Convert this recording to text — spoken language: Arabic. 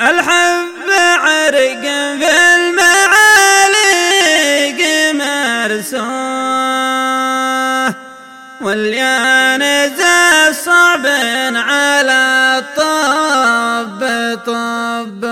الحب عرق في المعالق مرسوم، واليانز صعب على الطب طب.